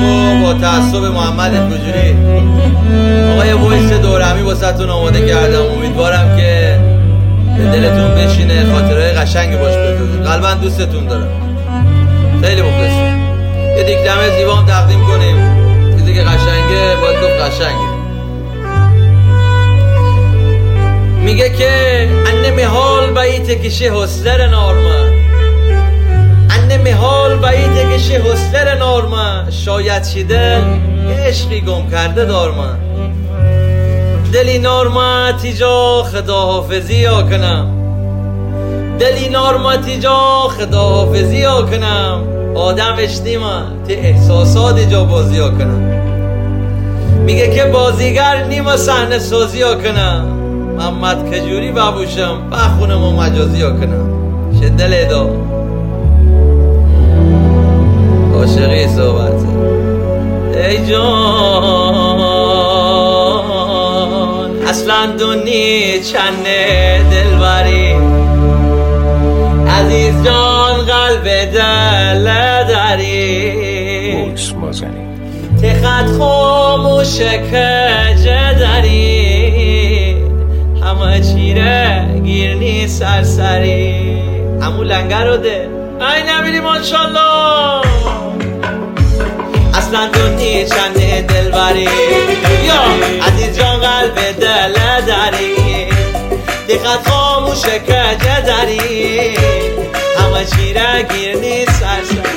و با تعصب محمد کجوری آقای وایس دورمی واسهتون آماده کردم. امیدوارم که به دلتون بشینه، خاطرهای قشنگی باش بسازید. قلبا دوستتون دارم، خیلی مخلصم. یه دیکلمه زیبا هم تقدیم کنیم، چیزی که قشنگه باید گفت قشنگه. میگه که انه محال بیت کشه حسلر نارمن، انه محال بیت کشه حسلر نارمن، شاید چی دل یه عشقی گم کرده دارمن. دلی نارمن تیجا خداحافظی ها کنم، دلی نارمن تیجا خداحافظی ها کنم. آدم اشتی من تی احساسات جا بازی ها کنم. میگه که بازیگر نیمه صحنه سازی ها کنم. محمد کجوری بابوشم بخونم و مجازی ها کنم. چه دل ادا عاشقی صحبت ای جان، اصلا دنی چنه دلبری عزیز جان، قلب دل داری تخت خاموش کجه داری، همه چیره گیرنی سرسری. همون لنگر رو ده ای نبیدی ماشالله. اصلا دنی چنه دلبری یا عزیز جان، قلب دل داری تخت خاموش کجه داری، همه چیره گیرنی سرسری.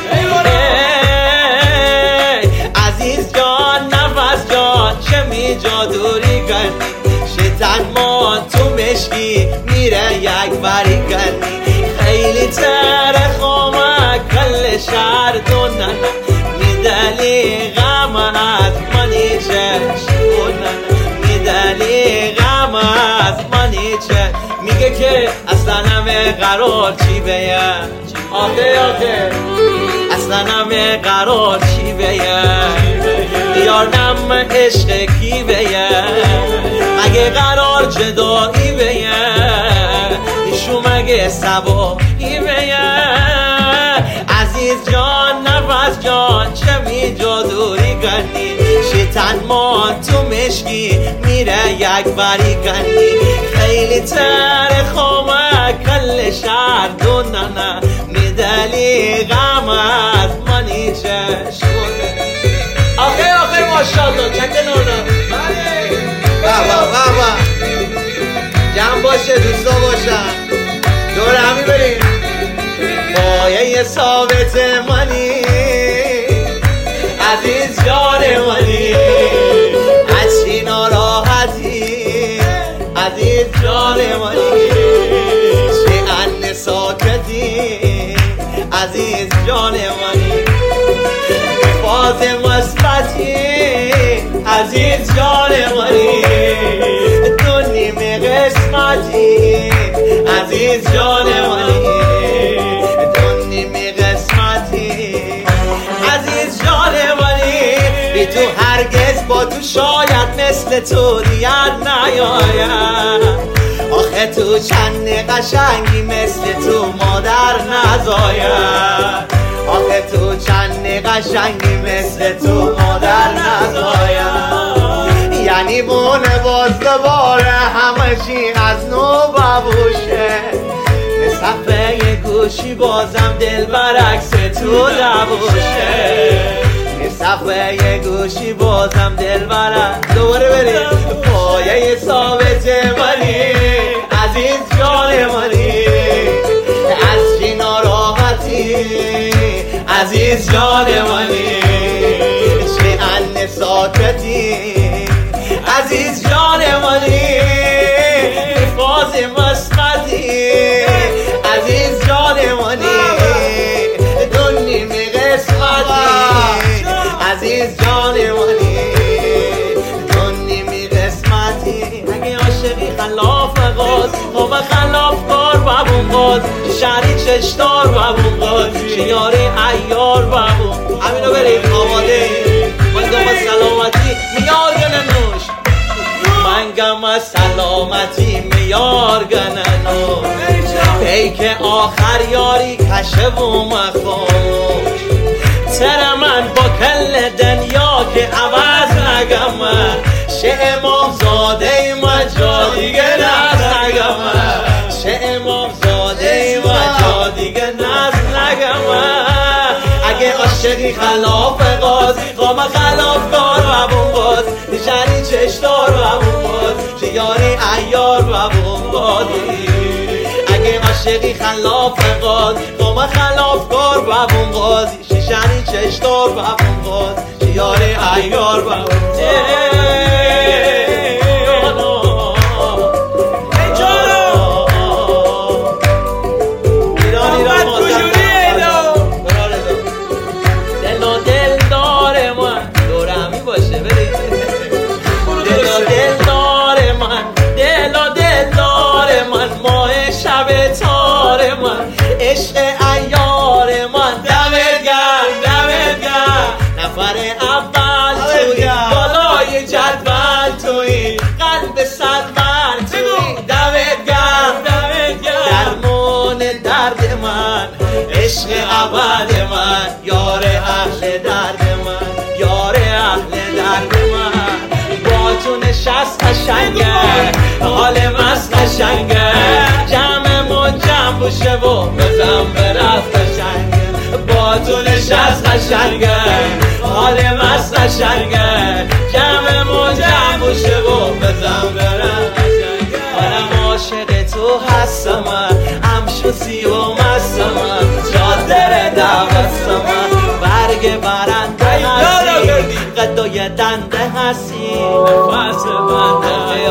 عزیز جان نفس جان چه می جادوری کنی، شیطان مان تو مشکی میره یک بری کنی. خیلی تره خامه کل شهر دونن، میدلی غم از منی چشمونن، میدلی غم از منی چشم. میگه که اصلا همه قرار چی بیه، آخه اصلا همه قرار چی بیه، یار نم عشق کی بیه، مگه قرار جدایی بیه، ایشو مگه سبایی بیه. عزیز جان نفس جان چه می جادوری کنی، شیطان مان تو مشکی میره یک بری کنی. خیلی تر خامه کل شهر دوننه، میدلی غم از منی چشمونه. آخه ماشالله چکه نونه بابا جمع باشه، دوستا باشن، دور همی بریم. پایه ثابت منی عزیز جان منی، از چی ناراحتی عزیز جان منی، چه ان ساکتی عزیز جان منی، فاز مثبتی عزیز جان منی، دنیم قسمتی عزیز جان منی، دنیم قسمتی عزیز جان منی. بی تو هرگز با تو شاید مثل تو دیگر نیاید، آخه تو چند قشنگی مثل تو مادر نزاید، آخه تو چند قشنگی مثل تو مادر نزاید. یعنی بونه باز دوباره همه چی از نو ببوشه، به صفحه گوشی بازم دل برعکس تو نبوشه، به صفحه گوشی بازم دل برعکس. دوباره بریم. پایه ثابت منی عزیز جان منی، از چی ناراحتی عزیز جان منی، چه ان ساکتی عزیز جان منی، فاز مثبتی عزیز جان منی، دنیم قسمتی عزیز جان منی، دنیم قسمتی. اگه عاشقی خلاف غاز خب خلاف کار بابون غاز، شهری چشتار بابون غاز، شیاری ایار بابون. همینو بریم آماده. منگم سلامتی میار گننوش، منگم سلامتی میار گننوش، پیک آخر یاری کشه و مخوش. تر من با کل دنیا قام خلافکار و بونباز نشانی چشدار و بونباز شیاری ایار و بونبازی اگه عاشقی خلاف قاز قام خلافکار و بونباز شیشانی چشدار و بونباز شیاری ایار و بونباز عشق ایار من دمت گرم نفر اول توی بالای جدول توی قلب سرور توی دمت گرم درمان درد من عشق ابد من یار اهل درد من یار اهل درد من با تو نشست قشنگه حال مست قشنگه جمعمون جمع بشه و بزن برفت قشنگه با تو نشست قشنگه حال مست قشنگه جمعمون جمع بشه و بزن برفت قشنگه منم عاشق تو هستم همشوسی و مستم جادر دوستم برگ برنده هستی قدای دنده هستی نفس بنده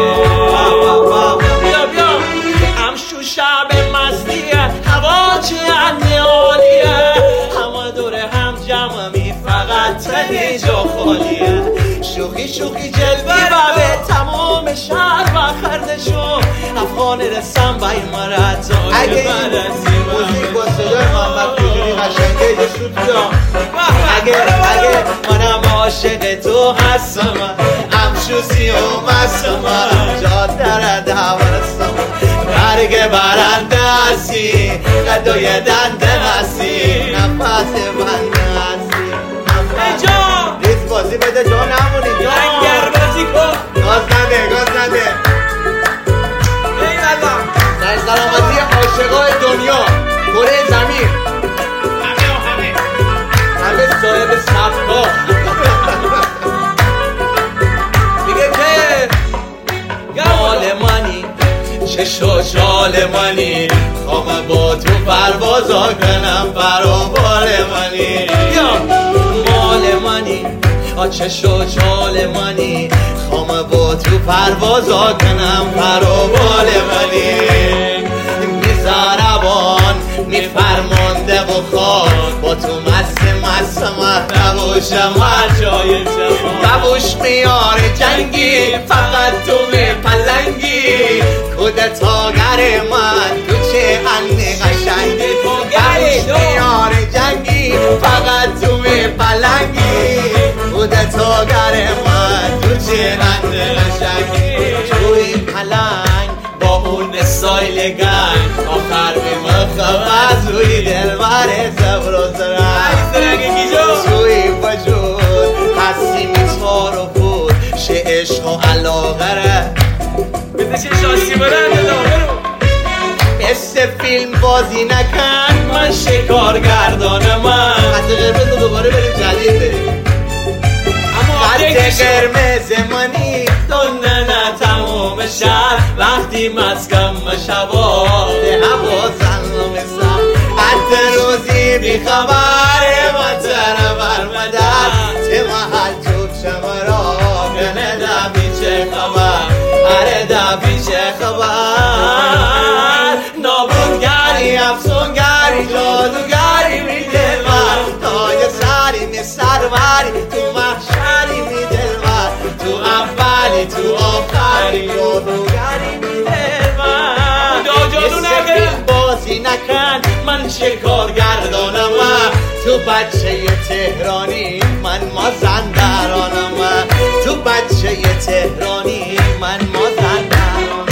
همشو شب مستیه هوا چی عالیه همه دور هم جمعی فقط تنی جا خالیه شوخی جلوی و به تمام شهر و خردشون افغان رسم با این مرد اگه این موزیک با صدای محمد کجوری قشنگه یه شوت بیام اگه منم عاشق تو هستم همشوسی و مستم جادر دوستم برگ برنده هستی قدای دنده هستی نفس بنده هستی ریز بازی بده جا نمونی جنگر بازی کن گاز نده در سلامتی عاشقای دنیا کره زمین همه صاحب صفقا میگه که مال منی چشو چال منی خوام با تو پروازا کنم برابال منی مال منی چشو چال منی خوام با تو پروازا کنم برابال منی میزاربان میفرمانده و خان با تو مست نباشم هر جای جوان نبوش میار جنگی فقط تو پلنگی کودتاگر من تو چه انه قشنگی نبوش میار جنگی فقط تو پلنگی کودتاگر من تو چه انه قشنگی توی پلنگ با اون استایل گنگ آخر میمخم توی دل بر زبر و زرنگ توی وجود هستی میتوار و بود شه عشق و علاقه ره بده چه شانسی برنده داغرو مثل فیلم بازی نکن من شکارگردان من خط قرمز دوباره بریم جدید بریم خط قرمز منی دونه نه تموم شهر وقتی مسکم شبا هوا زنم سر حتی روزی بیخبر من تره برمدر ته محل توب شمرا کنه دبی چه خبر اره دبی چه خبر نابونگری افسونگری جادوگری میده من تای سری می سروری تو محشری میده من تو اولی تو آخری جادوگری میده من جادو نکن بازی نکن من شکارگردانم تو بچه تهرانی من مازندرانم تو بچه تهرانی من مازندرانم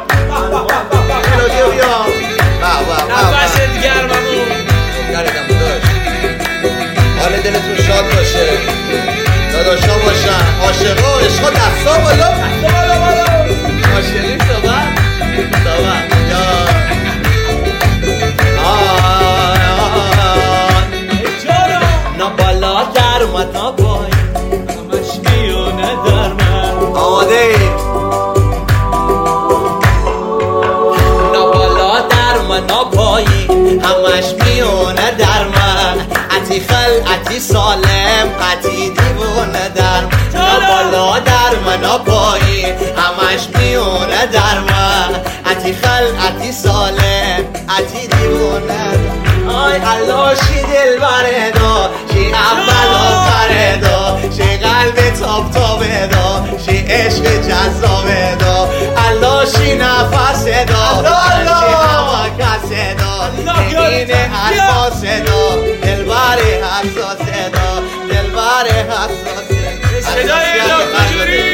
نفست گرممون گردم داشت حال دلتون شاد باشه داداشا باشن عاشقا و عشقا دستا بالا عاشقی صبح نه بالا در من نپایی همش میونه در من. آماده ای؟ نبالا در من نپایی همش میونه در من. عتی خلعتی سالم عتی دیوونه در من. نبالا در من نپایی همش میونه در من. عتی خلعتی سالم عتی دیوونه. آی علاشی دل بره دا شی اول آخره دا شی قلب تاب تابه دا شی عشق جذابه دا علاشی نفس دا شی هوا کسه دا این الفاس دا دل بره حساسه دا دل بره حساسه. صدای کجوری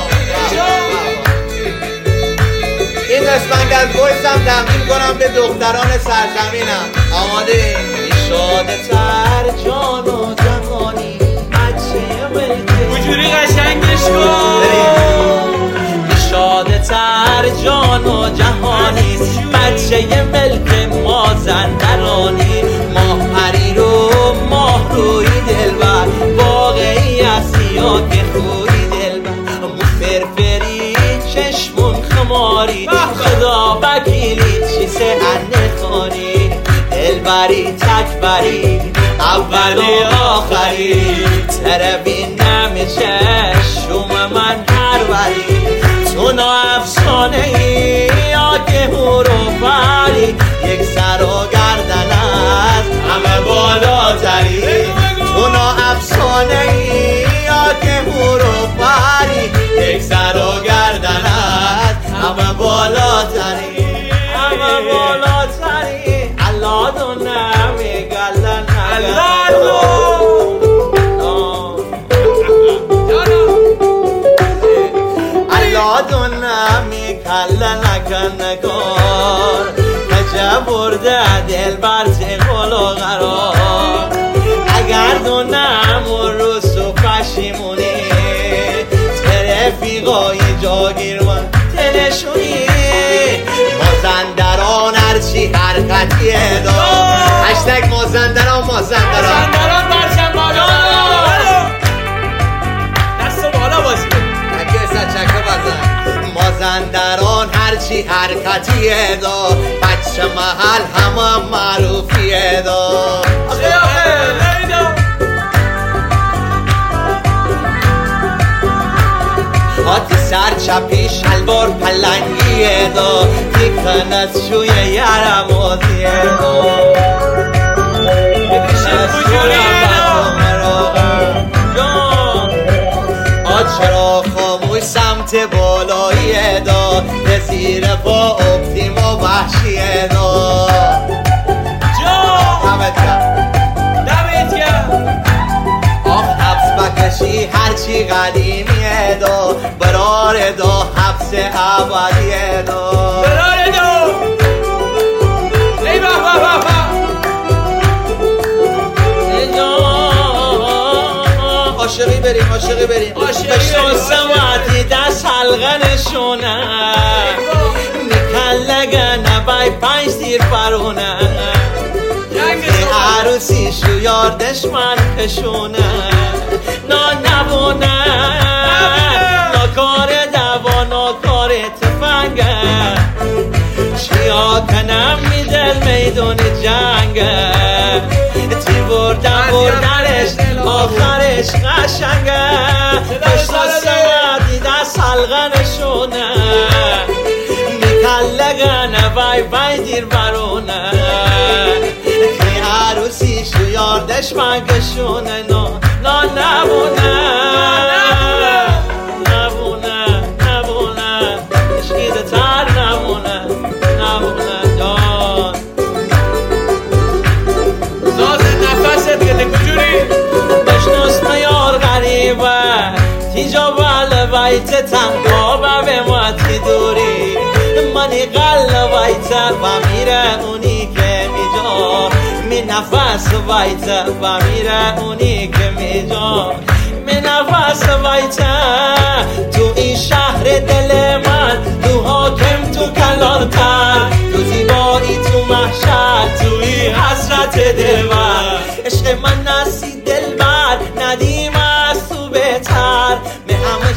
این قسمت از وایسم تقدیم کنم به دختران سرزمینم. آماده؟ شاده تر جان و جهانی بچه ملکه کجوری قشنگش کن. شاده تر جان و جهانی بچه ملک مازندرانی. ماه پری رو ماه روی دلبر واقعی هستی یا که خوی دلبر. مو فرفری چشمون خماری خدا وکیلی چی سهن خانی. دلبری تکبری اول و آخری تربی نمیشه شوم من هر وری. تو نا افسانه ای یا که هورو پری یک سر و گردن از همه بالاتری. تو نا افسانه ای یا که هورو پری یک سر و گردن از همه بالاتری. همه بالاتری الله دو نمیگلن الله دو نمیگلن نکنکار کجا برده دل بر تقل و قرار. اگر دو نمون رو سو پشیمونی رفیقای جاگیر من تلشونی. مازندران هرچی حرکتیه دا هشتگ مازندران مازندران برچم بالا دست بالا بازی تکیه سچکه بزن. مازندران هرچی حرکتیه دا بچه محل همه معروفیه دا. هاتی سر چپی شلوار پلنگیه دا دیکن از شوی یرمازیه دا چرا خاموش سمت بالاییه دا به زیر با اپتیم و وحشیه دا. دمت گرم آخ حبس بکشی هرچی قدیمیه دا برار دا حبس ابدیه دا برار دا. ای بابا عاشقی بریم عاشقی بریم بشناسم وقتی دست حلقنشونه میکلگن بای 5 تیر فرونه عروسی شو یاردش من کشونه. نا نبونه نا کار دوا نا کار تفنگه چیا کنم میدل میدون جنگه. تی بردنش آخرش قشنگه بشناسم دست حلقنشونه میکلگن بای دیر برونه که عروسی شو یاردش مگشونه. نا نبونه نبونه اشکیده تر نبونه جان ناز نفست گده کجوری بشناس میار غریبه تیجا بله بیت تنگا و به ماتی دوری منی قل بیت و میره اونی که میجا می نفس بیت و میره اونی که میجا می نفس بیت. تو این شهر دل من تو حاکم تو کلانتر تو زیبایی تو محشر تو این حسرت دل من عشق من نسی دل بر ندی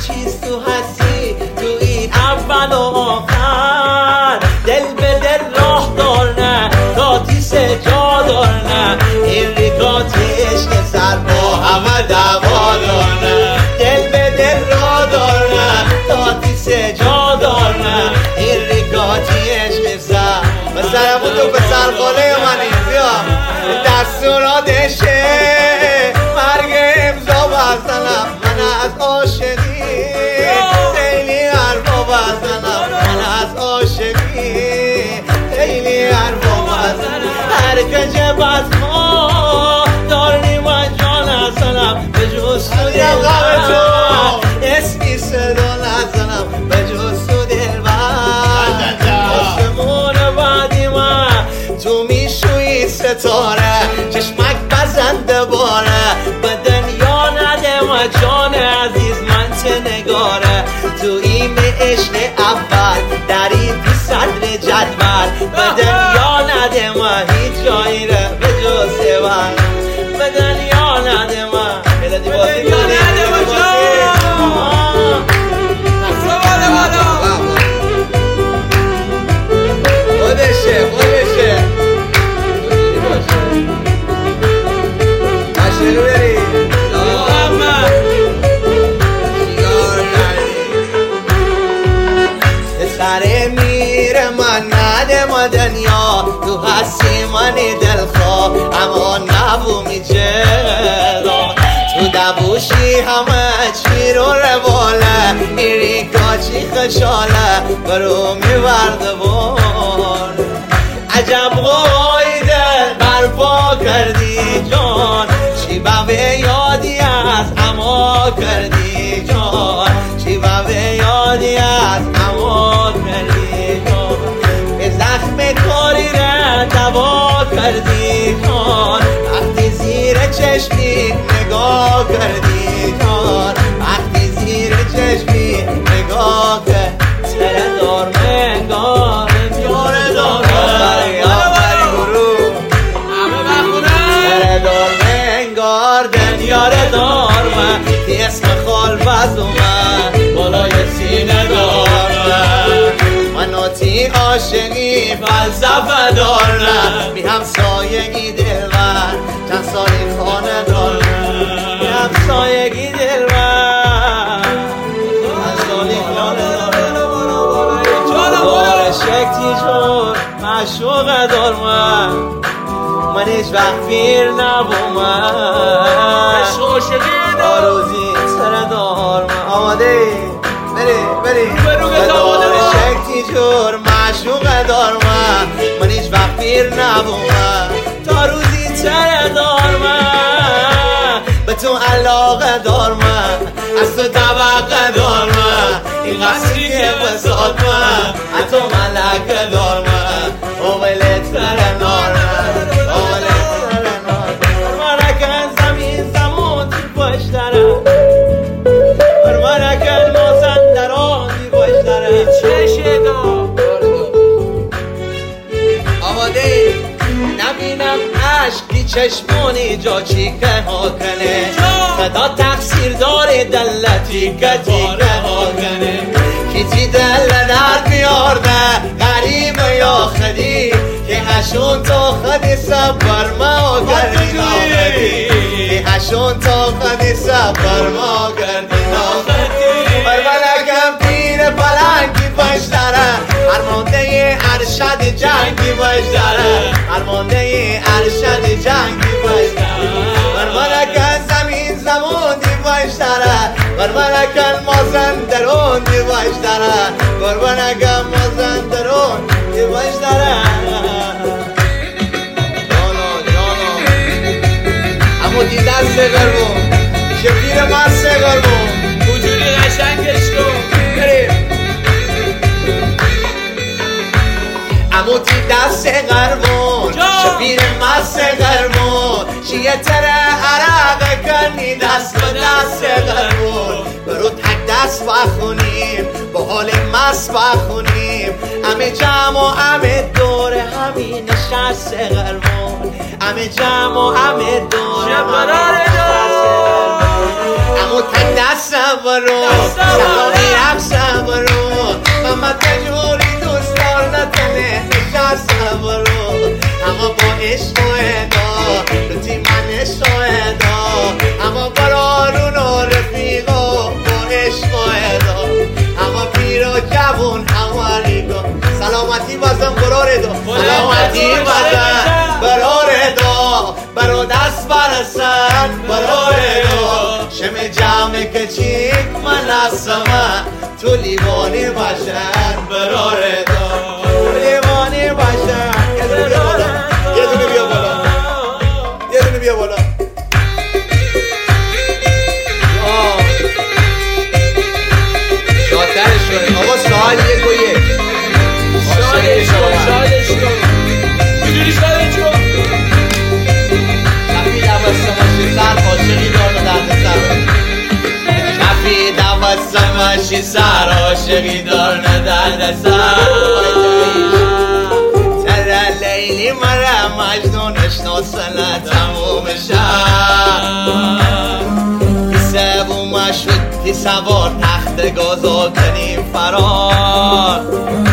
چیز تو هستی تو این اول و آخر دل به دل راه دار نه تاتیس جا دار نه این ریکات عشق سر با همه دعوا دار نه دل به دل راه دار نه تاتیس جا دار نه این ریکات عشق سر پسرمون تو پسر خاله منی بیا دستوراتشه مرگ امضا بزنم من از عاشقی خیلی حرفا بزنم من از عاشقی خیلی حرفا بزنم هر کجب از ما داری من جان هستنم به جز تو دلبر اسمی صدا نزنم به جز تو دلبر آسمون بعدی من تو میشوی ستاره چشمک بزنده باره به دنیا نده و جان عزیز من چه نگاره تو این عشق اول در این بی صدر جدول به دنیا نده و هیچ جایی ره به جز من به دنیا نده من به دنیا نده و خودشه شروع بری سر میره من نده ما دنیا تو هستی منی دلخواه اما نبو میجرا تو دبوشی همه چی رو رواله ایری کاچی خشاله برو میورده بار عجب غایده برپا کردی جان چی به یادی از اما کردی جان چی به یادی از اما کردی جان به زخم کاری را دوا کردی جان وقتی زیر چشمی نگاه کردی جان وقتی زیر چشمی نگاه کردی سر دار منگار یار دار یاره دار من تی اسم خال بزو من بالای سینه دار من تی عاشقی فلسفه دار نه بی همسایگی دل من چند سالی خانه دار بی همسایگی دل من چند سالی خانه دار شکتی جور معشوق دار من هیچ وقت پیر نبومم آروزی سر دار من آماده ای بری دار شکتی جور معشوق دار من هیچ وقت پیر نبومم تا روزی سر دار من به تو علاقه دار من از تو طبقه دار من این قصری که بسات من حتی ملکه دار من اوملت سر نار من نبینم عشقی چشمونی جا چیکه ها کنه خدا تقصیر داره دلتی که تیکه ها کنه کیتی دل درد میارده غریب یا خدی که هشون تا خدی سبر ما کردی ناخدی که هشون تا خدی سبر ما کردی ناخدی بر ملکم پیر پلنگی باش داره هرمانده ارشد جنگی باش داره هرمانده ارشد جنگی باش داره بر ملکم زمین زمان دی باش داره بر ملکم مازندرون دی باش داره بر ملکم مازندرون دی باش داره اما دی دست گرمون شبیر مست گرمون بجوری قشنگش کن بریم اما دی دست گرمون شبیر مست گرمون شیه تره عرق کنی دست به دست گرمون برو تک دست بخونیم با حال مست بخونیم همه جمع و همه دور همین نشست گرمون همه جمع و همه دور همین نشست گرمون اما تک دست صبرو سلامی صبرو محمد تجوری دوستار نتنه نشار صبرو اما با عشق و ادا رو تیمن شایدا اما برارون و رفیقا با عشق و ادا اما پیر و جوون حوالی کن سلامتی بازم برار دا سلامتی بازم برار دا برو دست برسن برار دا شم جمع کچیک من هستم تو لیوانی باشن برار دا لیوانی باشن یه دونه بیا بالا یه دونه بیا بالا شادترش کنیم آقا سال یک و یک شادش کن میدونی شادش کن شفی دوستماشی سر عاشقی دار و درد سر شفی دوستماشی سر عاشقی دار و درد سر تر لیلی مرا مجنونش ناسنه تموم شب سوم شد سوار تخت گازا کنیم فرار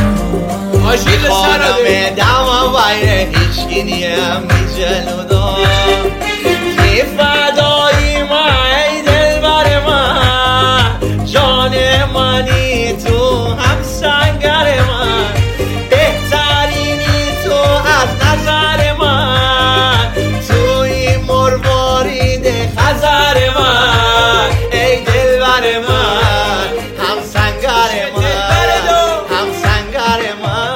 خانم دم ویره هیچکی نیم نی جلودار ای فدایی من ای دل بر من جان منی تو هم سنگر من بهترینی تو از نظر من توی مروارید خزر من ای دل بر من هم سنگر من هم سنگر من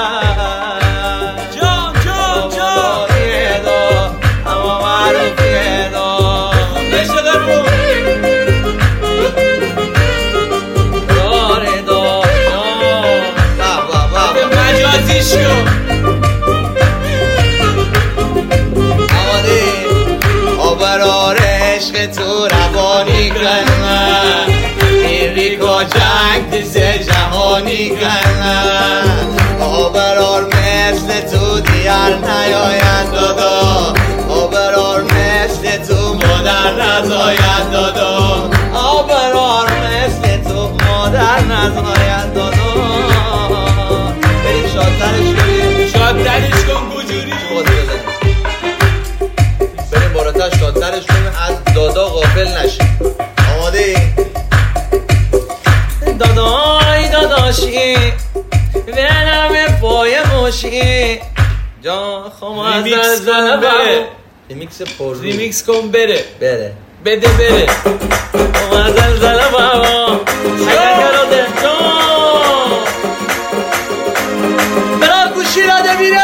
تو روانی کنن ایریکا جنگ دیز جهانی کنن آبرار مثل تو دیار نیاید دادا آبرار مثل تو مادر نزاید دادا آبرار مثل تو مادر نزاید دادا بریم شادترش کنیم شادترش کن بجوری بریم بالاتر شادترش کنیم از دادا غافل نشیم آماده ای؟ دادای داداشی ونم پای موشی جان خم از زلزله بره ریمیکس پر ریمیکس کن بره بره بده بره خم از زلزله بابا اگر کراده جان برا گوشی راده میره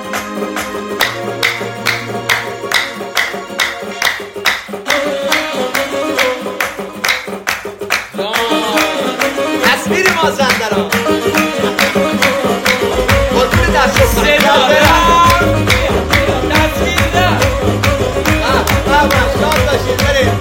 تصویر مازندران قطبی دست رو تصویر نه شاد باشید بریم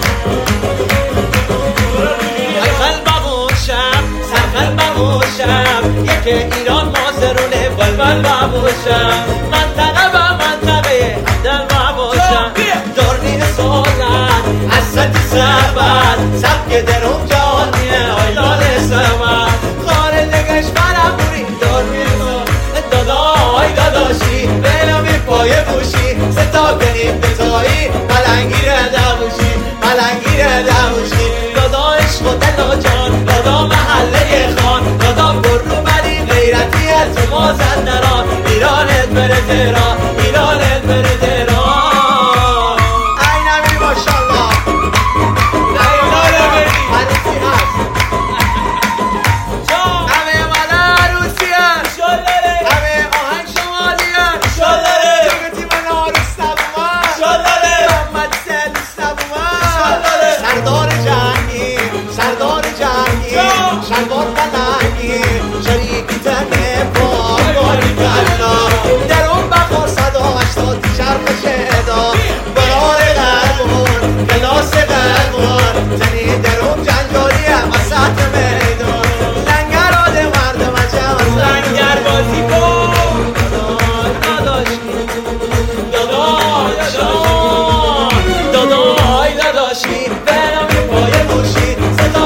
ای قلبموشم سر قلبموشم یک ایران مازرونه بلبل بموشم منطقه و منطقه همدل بموشم دورنی سازن از سطی سبت سبک درون جانیه آیلال سبت خانه نگش برم بوری دورنی دادای داداشی بلمی پای بوشی ستا کنیم بتایی پلنگیر دوشی پلنگیر دوشی دادا عشق و دلا جان دادا محله خان دادا برو بری غیرتی از مازندران ایرانت بره تهران ایرانت بره تهران ای نمی ماشالله عروسی هست همه من عروسی هست همه آهنگ شمالی هست جگتی من عروس نبومن محمد سلیس نبومن سردار جنگی سردار جنگی شلوار پلنگی شریکی تنه باری کلا در اون بخور 180 شرق شهدا برای قلبون کلاس قلبون زنی در اون جنجالی هم وسط میدون لنگر آده مردم جمع لنگر بازی کن دادای داداشی برم پای موشی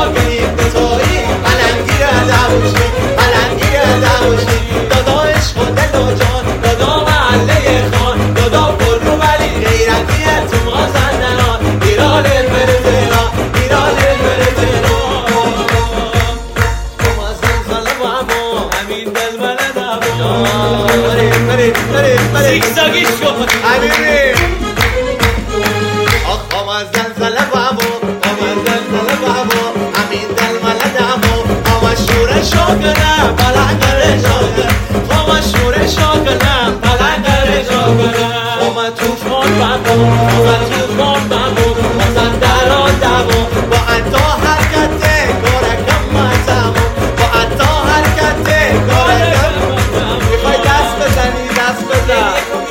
شاگرم پلنگر شاگرم خواما شور شاگرم پلنگر شاگرم خواما توفان بمون خواما توفان بمون بازم درا دمون با حتی حرکت کارکم مزمون با حتی حرکت کارکم میخوای دست بزنی دست بزن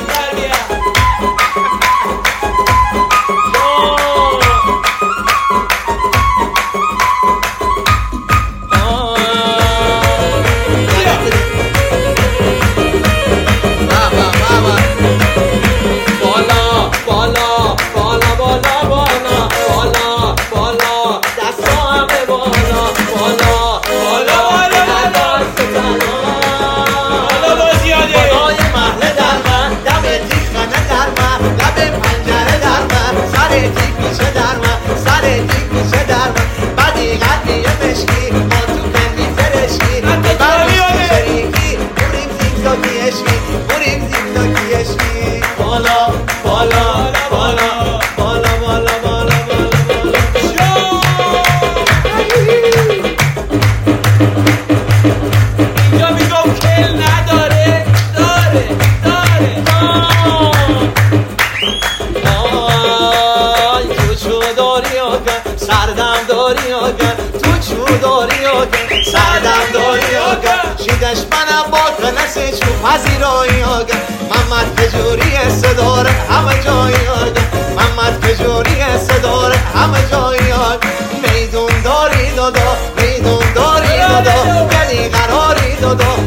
سردم داری آگن تو چو داری آگن سردم داری آگن شیدش منم با کنسه چو پذیرایی آگن محمد کجوری صداره همه جایی آگن محمد کجوری صداره همه جایی آگن میدون داری دادا میدون داری دادا گلی قراری دادا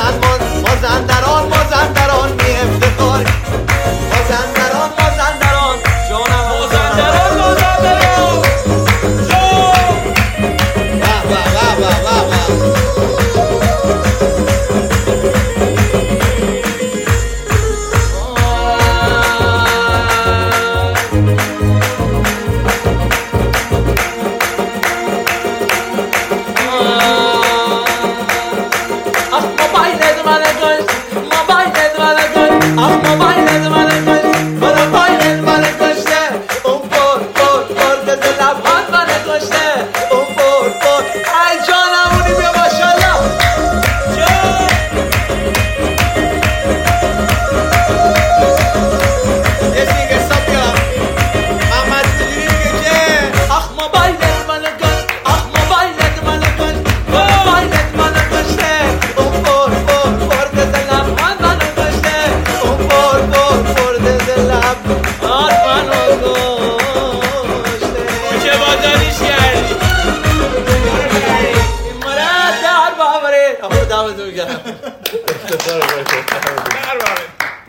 مازندران مازندران می افتخاری مازندران مازندران جانم مازندران دمتون گرم.